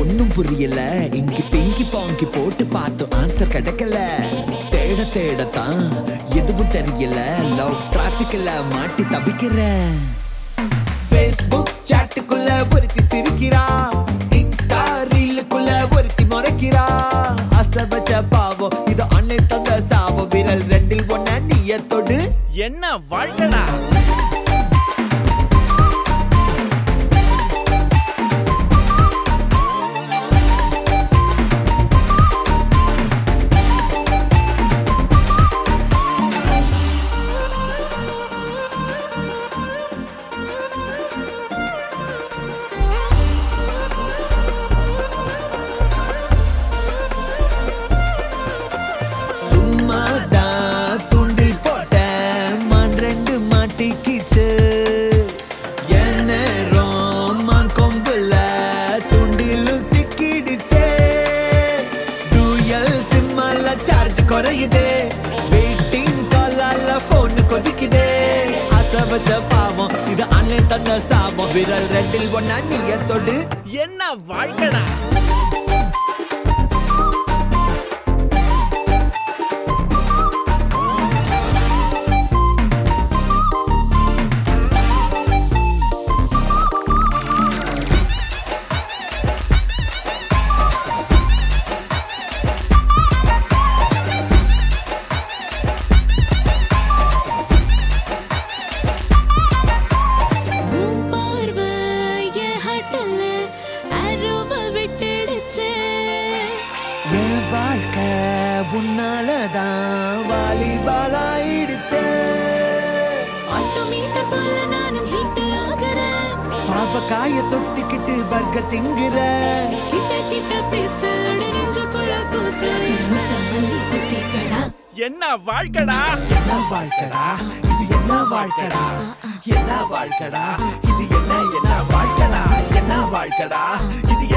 ஒன்னும் புரியல. இங்கி பிங்கி பாங்கி போட்டு பார்த்து ஆன்சர் கிடைக்கல. தேட தேடத்தான் எதுவும் தெரியல. லவ் டிராபிக்ல மாட்டி தவிக்கிறேன். Facebook சாட்டுக்குள்ள ஒருத்தி சிரிக்கிறா. இன்ஸ்டா ரீலுக்குள்ள ஒருத்தி முறைக்கிறா. அசபச்ச பாவம் இது ஆன்லைன் தந்த சாபம். விரல் ரெண்டில் ஒன்ன நீய தொடு. என்ன வாழ்க்கடா. குறையுதே வெயிட்டிங் காலால போன் கொதிக்குதே. அசவச்ச பாவம் இது ஆன்லைன் தந்த சாபம். விரல் ரெண்டில் ஒன்னா நீய தொடு. என்ன வாழ்க்கடா. வாழ்க்கை உன்னாலதான் வாலிபால் ஆயிடுச்சு. ஆட்டோமீட்டர் போல நானும் ஹிட் ஆகுறேன். பாப்பக்காய தொட்டுக்கிட்டு பர்கர் திங்குற. கிட்ட கிட்ட பேச நெஞ்சுக்குள்ள கூச. என்ன வாழ்க்கடா. என்ன வாழ்க்கடா இது. என்ன வாழ்க்கடா. என்ன வாழ்க்கடா இது. என்ன வாழ்க்கடா. என்ன வாழ்க்கடா இது.